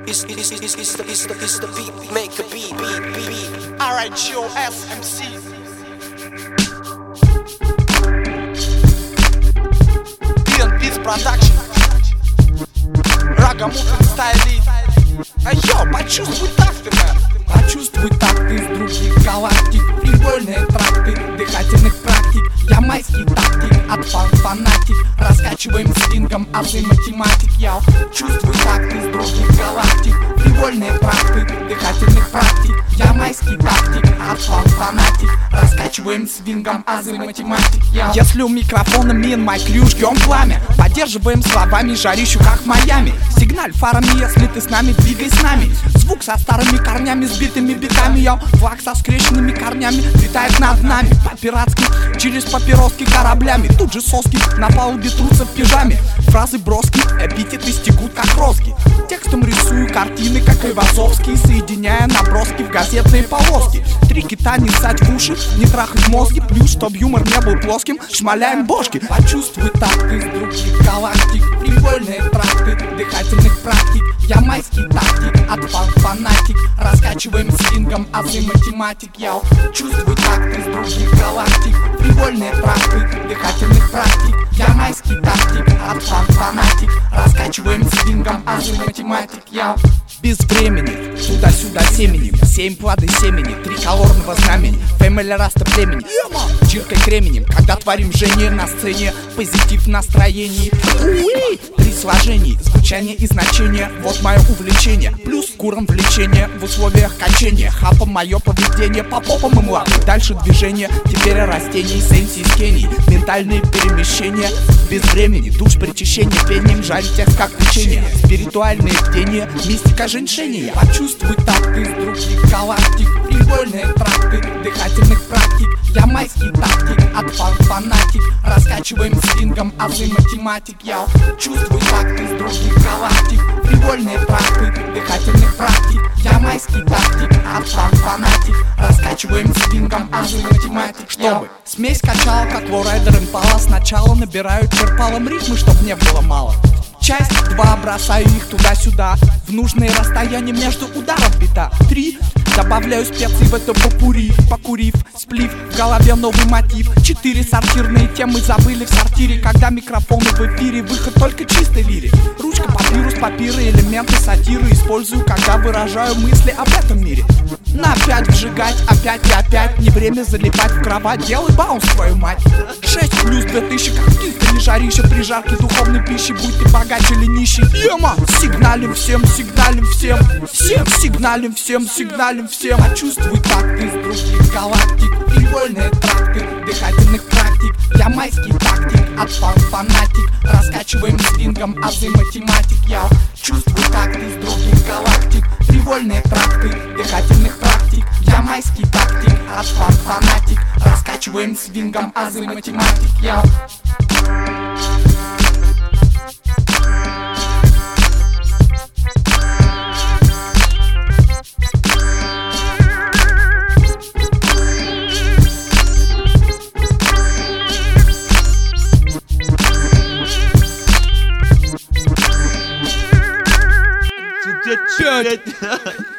It's the beat, make a beat. Alright, yo, SMC. Beat Production. Рагамутин стайлит. Йо, почувствуй такты, мэн. Почувствуй такты из других галактик. Прикольные тракты дыхательных практик. Ямайский тактик, от фанатик. Раскачиваем свингом азы математик. Я чувствую такты из других галактик. Прикольные тракты дыхательных практик. Ямайский тактик, от фанатик. Раскачиваем свингом азы математик. Если у микрофона мин май ключ, жгем пламя. Поддерживаем словами жарищу, как в Майами. Сигналь фарами, если ты с нами, двигай с нами. Звук со старыми корнями, сбитыми битами. Я флаг со скрещенными корнями летает над нами. По-пиратски, через папироски кораблями. Тут же соски на палубе трутся в пижаме. Фразы броски, эпитеты стекут как розги. Текстом рисую картины, как Ивазовский, соединяя наброски в газетные полоски. Три кита не ссать в уши, не трахать мозги. Плюс, чтоб юмор не был плоским, шмаляем бошки. Почувствуй такты из других галактик. Прикольные тракты дыхательных практик. Ямайский тактик, от фанатик. Раскачиваем свингом азы математик. Я чувствую такты из других галактик. Прикольные тракты дыхательных практик. Ямайский тактик, от фанатик. Раскачиваем свингом азы математик. Я без времени, туда-сюда семени. 7 плоды семени, 3 колорного знамени. Фэмили раста племени, чиркой кременем. Когда творим жжение на сцене, позитив в настроении. При сложении, звучание и значение. Вот мое увлечение, плюс куром влечение. В условиях качения, хапом мое поведение. По попам им лапы, дальше движение. Теперь о растении, сенсии, скении. Ментальные перемещения, без времени. Душ причащения, пением, жарить текст как печенье. Спиритуальные бдения, мистика женьшения. Почувствуй такты из других галактик. Прикольные тракты дыхательных практик. Ямайский тактик, от фанатик. Раскачиваем свингом азы математик. Я чувствую такты из других галактик. Прикольные тракты дыхательных практик. Ямайский тактик, от фанатик. Раскачиваем свингом азы математик. Чтобы смесь качала, как лоурайдер импала. Сначала набираю черпалом ритмы, чтоб не было мало. Часть 2, бросаю их туда-сюда. В нужные расстояния между ударов бита. 3, добавляю специи в это попури. Покурив, сплив, в голове новый мотив. 4, сортирные темы забыли в сортире. Когда микрофоны в эфире, выход только чистой лире. Ручка, папирус, папиры, элементы сатиры. Использую, когда выражаю мысли об этом мире. На опять вжигать, опять и опять. Не время залипать в кровать, делай баунс, твою мать. 6 плюс 2000, как киска, не жарища. При жарке духовной пищи, будь ты богаче или нищий. Ема, сигналим всем, сигналим всем. Всем сигналим всем, сигналим всем. Почувствуй такты из других галактик. Прикольные тракты дыхательных практик. Ямайский тактик, от фанатик. Раскачиваем свингом азы математик. Я чувствую такты из других галактик. Прикольные тракты дыхательных практик. Ямайский тактик, от фанатик. Раскачиваем свингом азы математик. Я Чё?